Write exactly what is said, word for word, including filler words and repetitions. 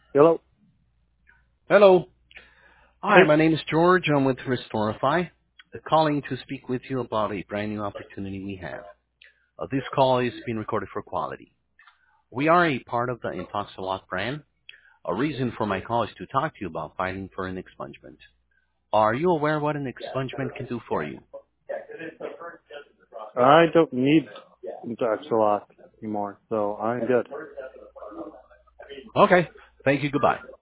Hello. Hello. Hi, Hey. my name is George. I'm with Restorify, uh, calling to speak with you about a brand new opportunity we have. Uh, this call is being recorded for quality. We are a part of the Intoxilot brand. A reason for my call is to talk to you about fighting for an expungement. Are you aware what an expungement can do for you? I don't need Daxalock anymore, so I'm good. Okay. Thank you. Goodbye.